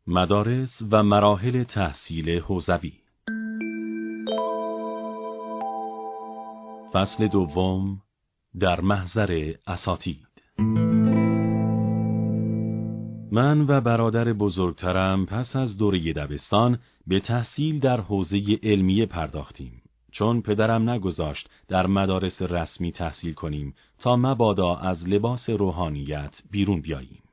مدارس و مراحل تحصیل حوزوی. فصل دوم، در محضر اساتید. من و برادر بزرگترم پس از دوره دبستان به تحصیل در حوزه علمیه پرداختیم، چون پدرم نگذاشت در مدارس رسمی تحصیل کنیم تا مبادا از لباس روحانیت بیرون بیاییم.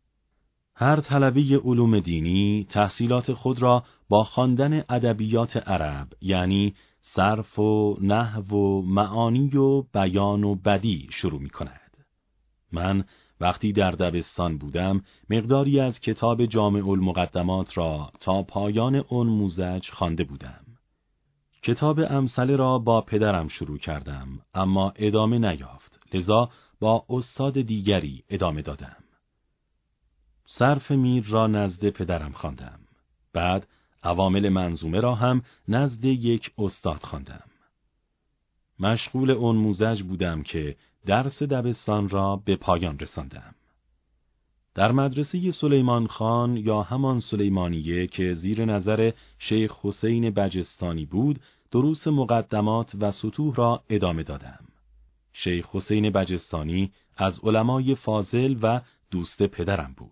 هر طلبه علوم دینی تحصیلات خود را با خواندن ادبیات عرب، یعنی صرف و نحو و معانی و بیان و بدیع شروع می کند. من وقتی در دبستان بودم مقداری از کتاب جامع المقدمات را تا پایان انموزج خوانده بودم. کتاب امثله را با پدرم شروع کردم، اما ادامه نیافت، لذا با استاد دیگری ادامه دادم. صرف میر را نزد پدرم خواندم. بعد عوامل منظومه را هم نزد یک استاد خواندم. مشغول انموزج بودم که درس دبستان را به پایان رساندم. در مدرسه سلیمان خان یا همان سلیمانیه که زیر نظر شیخ حسین بجستانی بود، دروس مقدمات و سطوح را ادامه دادم. شیخ حسین بجستانی از علمای فاضل و دوست پدرم بود.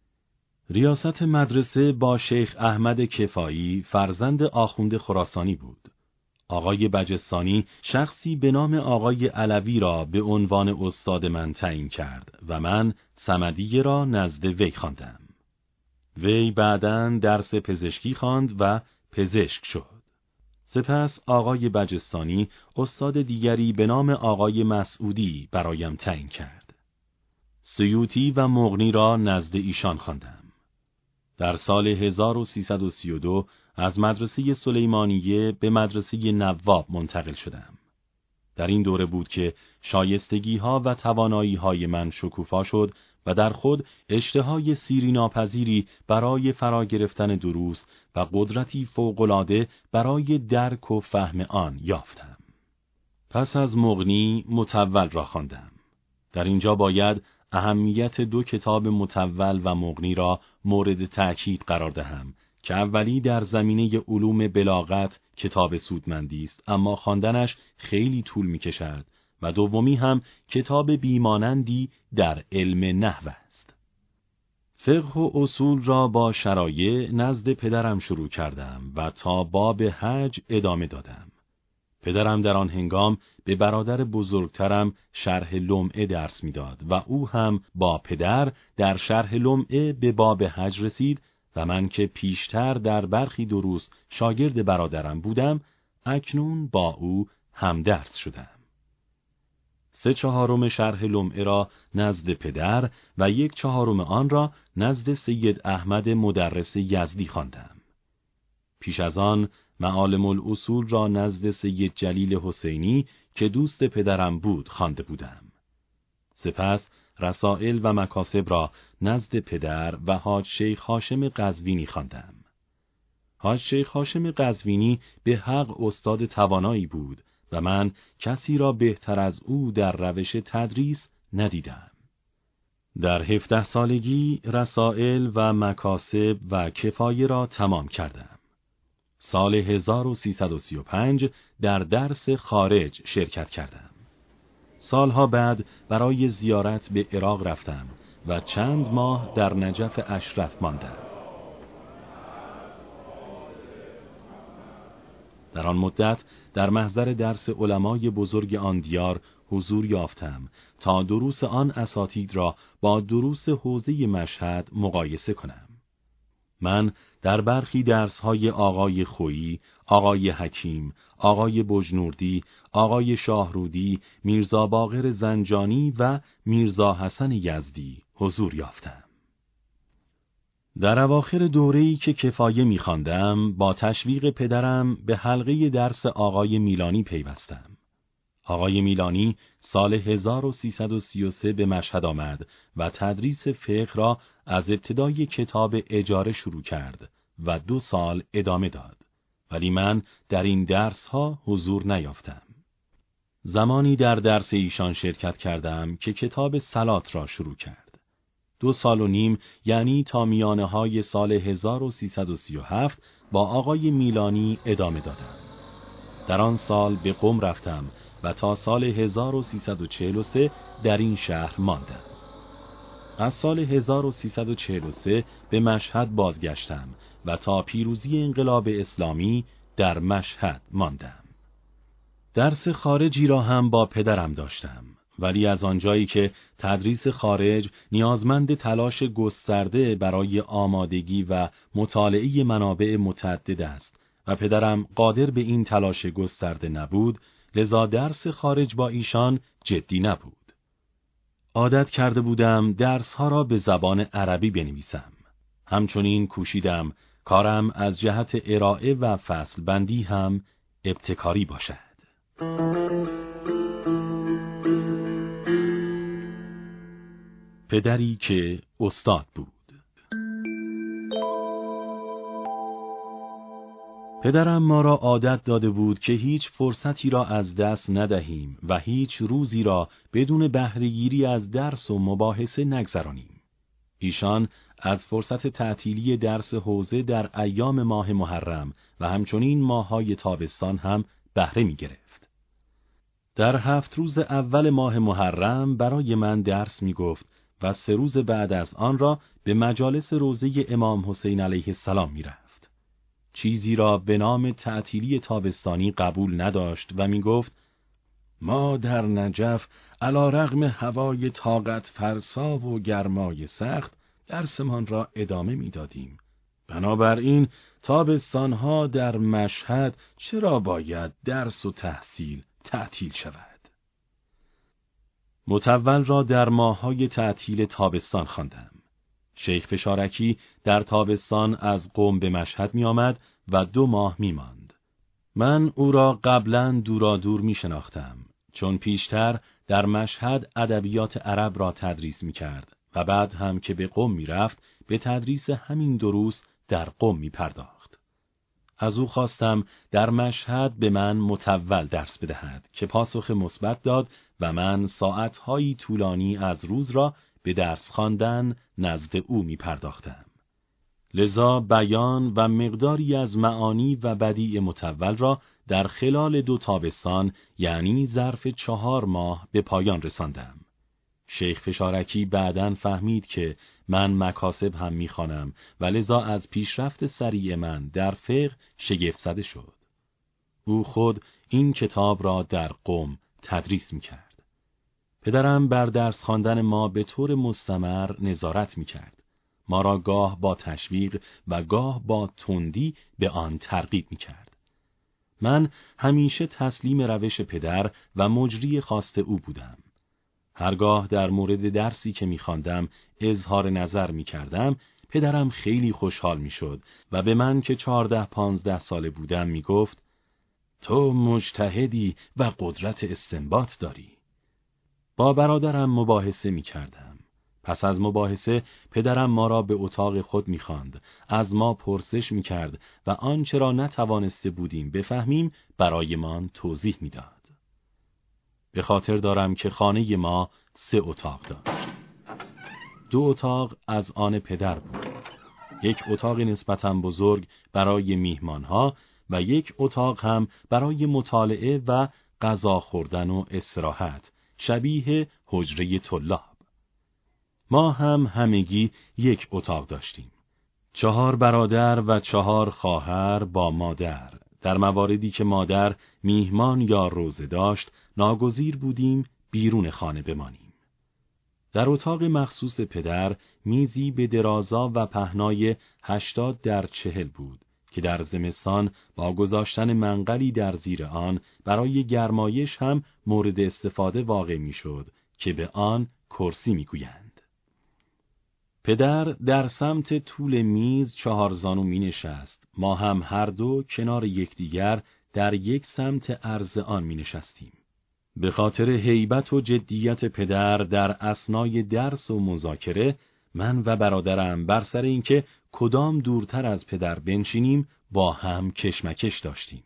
ریاست مدرسه با شیخ احمد کفایی فرزند آخوند خراسانی بود. آقای بجستانی شخصی به نام آقای علوی را به عنوان استاد من تعیین کرد و من صمدیه را نزد وی خواندم. وی بعداً درس پزشکی خواند و پزشک شد. سپس آقای بجستانی استاد دیگری به نام آقای مسعودی برایم تعیین کرد. سیوطی و مغنی را نزد ایشان خواندم. در سال 1332 از مدرسه سلیمانیه به مدرسه نواب منتقل شدم. در این دوره بود که شایستگی‌ها و توانایی‌های من شکوفا شد و در خود اشتهای سیری ناپذیری برای فرا گرفتن دروس و قدرتی فوق‌العاده برای درک و فهم آن یافتم. پس از مغنی مطول را خواندم. در اینجا باید اهمیت دو کتاب مطول و مغنی را مورد تأکید قرار دهم که اولی در زمینه علوم بلاغت کتاب سودمندی است، اما خواندنش خیلی طول می‌کشد، و دومی هم کتاب بیمانندی در علم نحو است. فقه و اصول را با شرایع نزد پدرم شروع کردم و تا باب حج ادامه دادم. پدرم در آن هنگام به برادر بزرگترم شرح لمعه درس می‌داد و او هم با پدر در شرح لمعه به باب حج رسید و من که پیشتر در برخی دروس شاگرد برادرم بودم، اکنون با او هم درس شدم. 3/4 شرح لمعه را نزد پدر و 1/4 آن را نزد سید احمد مدرس یزدی خواندم. پیش از آن معالم الاصول را نزد سید جلیل حسینی که دوست پدرم بود خوانده بودم. سپس رسائل و مکاسب را نزد پدر و حاج شیخ هاشم قزوینی خواندم. حاج شیخ هاشم قزوینی به حق استاد توانایی بود و من کسی را بهتر از او در روش تدریس ندیدم. در 17 سالگی رسائل و مکاسب و کفایه را تمام کردم. سال 1335 در درس خارج شرکت کردم. سالها بعد برای زیارت به عراق رفتم و چند ماه در نجف اشرف ماندم. در آن مدت در محضر درس علمای بزرگ آن دیار حضور یافتم تا دروس آن اساتید را با دروس حوزه مشهد مقایسه کنم. من در برخی درس‌های آقای خویی، آقای حکیم، آقای بجنوردی، آقای شاهرودی، میرزا باقر زنجانی و میرزا حسن یزدی حضور یافتم. در اواخر دوره‌ای که کفایه می‌خواندم، با تشویق پدرم به حلقه درس آقای میلانی پیوستم. آقای میلانی سال 1333 به مشهد آمد و تدریس فقه را از ابتدای کتاب اجاره شروع کرد و 2 سال ادامه داد، ولی من در این درس‌ها حضور نیافتم. زمانی در درس ایشان شرکت کردم که کتاب صلات را شروع کرد. 2 سال و نیم یعنی تا میانه های سال 1337 با آقای میلانی ادامه دادم. در آن سال به قم رفتم و تا سال 1343 در این شهر ماندم. از سال 1343 به مشهد بازگشتم و تا پیروزی انقلاب اسلامی در مشهد ماندم. درس خارجی را هم با پدرم داشتم، ولی از آنجایی که تدریس خارج نیازمند تلاش گسترده برای آمادگی و مطالعه منابع متعدد است و پدرم قادر به این تلاش گسترده نبود، لذا درس خارج با ایشان جدی نبود. عادت کرده بودم درسها را به زبان عربی بنویسم. همچنین کوشیدم کارم از جهت ارائه و فصل بندی هم ابتکاری باشد. پدری که استاد بود. پدرم ما را عادت داده بود که هیچ فرصتی را از دست ندهیم و هیچ روزی را بدون بهره‌گیری از درس و مباحثه نگذرانیم. ایشان از فرصت تعطیلی درس حوزه در ایام ماه محرم و همچنین ماه‌های تابستان هم بهره می‌گرفت. در 7 روز اول ماه محرم برای من درس می‌گفت و 3 روز بعد از آن را به مجالس روضه امام حسین علیه السلام می‌رفت. چیزی را به نام تعطیلی تابستانی قبول نداشت و می‌گفت ما در نجف علی رغم هوای طاقت فرسا و گرمای سخت درسمان را ادامه می‌دادیم. بنابراین تابستان‌ها در مشهد چرا باید درس و تحصیل تعطیل شود؟ متول را در ماه‌های تعطیل تابستان خواندم. شیخ فشارکی در تابستان از قم به مشهد می آمد و 2 ماه می ماند. من او را قبلاً دورادور می شناختم، چون پیشتر در مشهد ادبیات عرب را تدریس می کرد و بعد هم که به قم می رفت به تدریس همین دروس در قم می پرداخت. از او خواستم در مشهد به من متول درس بدهد که پاسخ مثبت داد و من ساعت‌هایی طولانی از روز را به درس خواندن نزد او می پرداختم. لذا بیان و مقداری از معانی و بدیع متول را در خلال 2 تابستان یعنی ظرف 4 ماه به پایان رساندم. شیخ فشارکی بعداً فهمید که من مکاسب هم می‌خوانم و لذا از پیشرفت سریع من در فقه شگفت زده شد. او خود این کتاب را در قم تدریس می‌کرد. پدرم بر درس خواندن ما به طور مستمر نظارت می‌کرد. ما را گاه با تشویق و گاه با تندی به آن ترغیب می‌کرد. من همیشه تسلیم روش پدر و مجری خواست او بودم. هرگاه در مورد درسی که می‌خواندم اظهار نظر می‌کردم، پدرم خیلی خوشحال می‌شد و به من که 14-15 ساله بودم می‌گفت: تو مجتهدی و قدرت استنباط داری. با برادرم مباحثه می‌کردم. پس از مباحثه پدرم ما را به اتاق خود می‌خواند، از ما پرسش می‌کرد و آنچه را نتوانسته بودیم بفهمیم برایمان توضیح می‌داد. به خاطر دارم که خانه ما 3 اتاق داشت. 2 اتاق از آن پدر بود. 1 اتاق نسبتاً بزرگ برای میهمانها و 1 اتاق هم برای مطالعه و غذا خوردن و استراحت، شبیه حجره طلاب. ما هم همگی 1 اتاق داشتیم. 4 برادر و 4 خواهر با مادر. در مواردی که مادر میهمان یا روزه داشت، ناگزیر بودیم بیرون خانه بمانیم. در اتاق مخصوص پدر میزی به درازا و پهنای 80x40 بود که در زمستان با گذاشتن منقلی در زیر آن برای گرمایش هم مورد استفاده واقع میشد که به آن کرسی میگویند. پدر در سمت طول میز 4 زانو می نشست. ما هم هر دو کنار یکدیگر در 1 سمت عرض آن می نشستیم. به خاطر هیبت و جدیت پدر در اثنای درس و مذاکره، من و برادرم بر سر اینکه کدام دورتر از پدر بنشینیم با هم کشمکش داشتیم.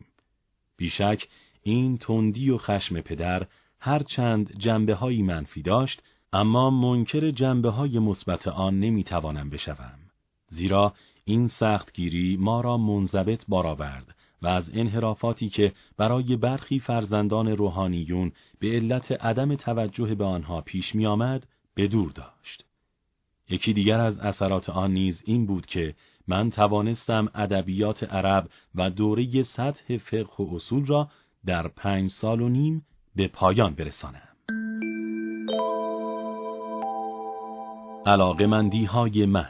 بیشک این تندی و خشم پدر هرچند جنبه‌هایی منفی داشت، اما منکر جنبه‌های مثبت آن نمی‌توانم بشوم، زیرا این سختگیری ما را منضبط بارآورد و از انحرافاتی که برای برخی فرزندان روحانیون به علت عدم توجه به آنها پیش می‌آمد به دور داشت. یکی دیگر از اثرات آن نیز این بود که من توانستم ادبیات عرب و دوره سطح فقه و اصول را در 5 سال و نیم به پایان برسانم. علاقه‌مندی‌های من.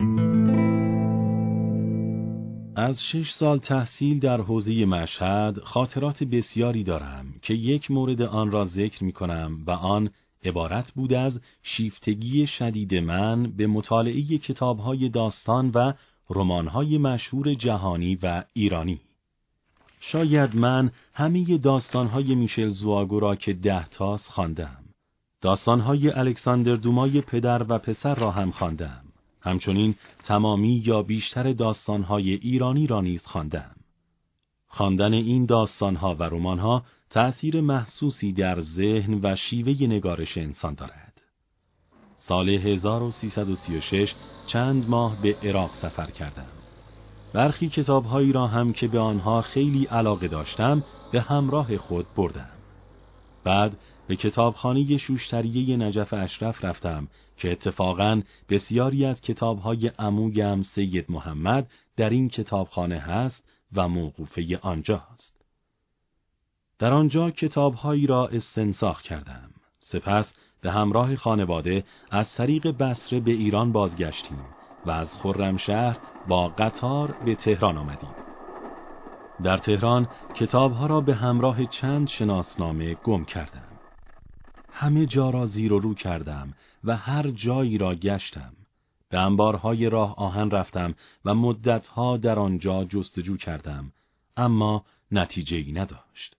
از 6 سال تحصیل در حوزه مشهد خاطرات بسیاری دارم که یک مورد آن را ذکر می کنم و آن عبارت بود از شیفتگی شدید من به مطالعه کتاب‌های داستان و رمان‌های مشهور جهانی و ایرانی. شاید من همه داستان‌های میشل زواگو را که 10 تاست خواندم. داستان‌های الکساندر دومای پدر و پسر را هم خواندم. همچنین تمامی یا بیشتر داستان‌های ایرانی را نیز خواندم. خواندن این داستان‌ها و رمان‌ها تأثیر محسوسی در ذهن و شیوه نگارش انسان دارد. سال 1336 چند ماه به عراق سفر کردم. برخی کتاب‌هایی را هم که به آنها خیلی علاقه داشتم به همراه خود بردم. بعد به کتابخانه شوشتریه نجف اشرف رفتم که اتفاقاً بسیاری از کتاب‌های عمویم سید محمد در این کتابخانه هست و موقوفه آنجاست. در آنجا کتاب‌هایی را استنساخ کردم. سپس به همراه خانواده از طریق بصره به ایران بازگشتیم و از خرمشهر با قطار به تهران آمدیم. در تهران کتاب‌ها را به همراه چند شناسنامه گم کردم. همه جا را زیر و رو کردم و هر جایی را گشتم. به انبارهای راه آهن رفتم و مدتها در آنجا جستجو کردم، اما نتیجه‌ای نداشت.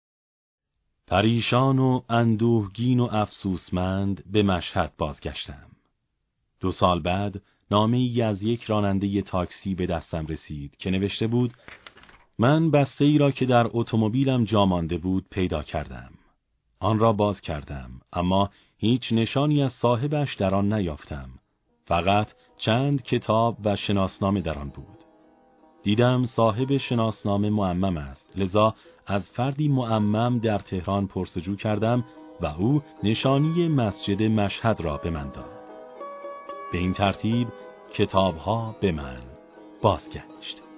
پریشان و اندوهگین و افسوسمند به مشهد بازگشتم. 2 سال بعد نامه‌ای از یک راننده تاکسی به دستم رسید که نوشته بود: من بسته‌ای را که در اتومبیلم جا مانده بود پیدا کردم. آن را باز کردم، اما هیچ نشانی از صاحبش در آن نیافتم. فقط چند کتاب و شناسنامه در آن بود. دیدم صاحب شناسنامه معمم است، لذا از فردی معمم در تهران پرسجو کردم و او نشانی مسجد مشهد را به من داد. به این ترتیب کتاب‌ها به من بازگشت.